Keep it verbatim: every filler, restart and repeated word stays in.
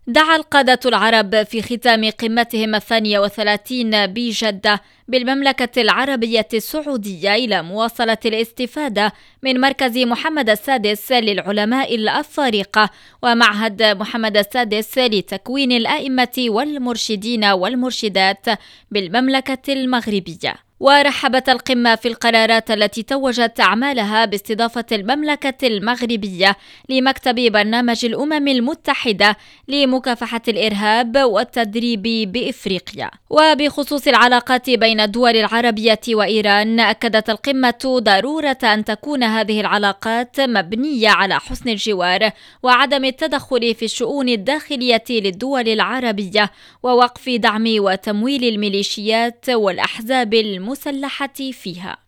دعا القادة العرب في ختام قمتهم الثانية وثلاثين بجدة بالمملكة العربية السعودية إلى مواصلة الاستفادة من مركز محمد السادس للعلماء الأفارقة ومعهد محمد السادس لتكوين الأئمة والمرشدين والمرشدات بالمملكة المغربية. ورحبت القمة في القرارات التي توجت أعمالها باستضافة المملكة المغربية لمكتب برنامج الأمم المتحدة لمكافحة الإرهاب والتدريب بإفريقيا. وبخصوص العلاقات بين الدول العربية وإيران، أكدت القمة ضرورة أن تكون هذه العلاقات مبنية على حسن الجوار وعدم التدخل في الشؤون الداخلية للدول العربية ووقف دعم وتمويل الميليشيات والأحزاب المسلحة فيها.